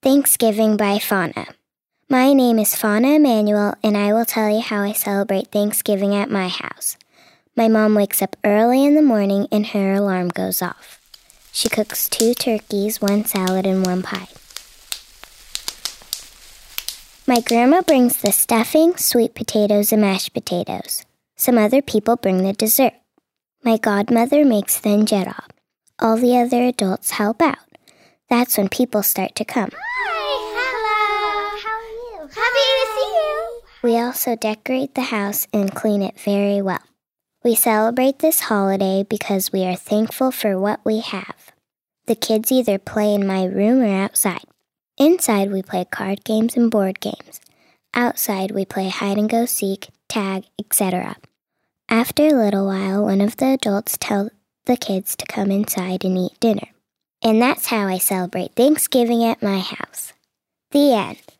Thanksgiving by Fauna. My name is Fauna Emanuel, and I will tell you how I celebrate Thanksgiving at my house. My mom wakes up early in the morning and her alarm goes off. She cooks 2 turkeys, 1 salad, and 1 pie. My grandma brings the stuffing, sweet potatoes, and mashed potatoes. Some other people bring the dessert. My godmother makes the injera. All the other adults help out. That's when people start to come. Hi, hello. How are you? Happy to see you. We also decorate the house and clean it very well. We celebrate this holiday because we are thankful for what we have. The kids either play in my room or outside. Inside, we play card games and board games. Outside, we play hide-and-go-seek, tag, etc. After a little while, one of the adults tells the kids to come inside and eat dinner. And that's how I celebrate Thanksgiving at my house. The end.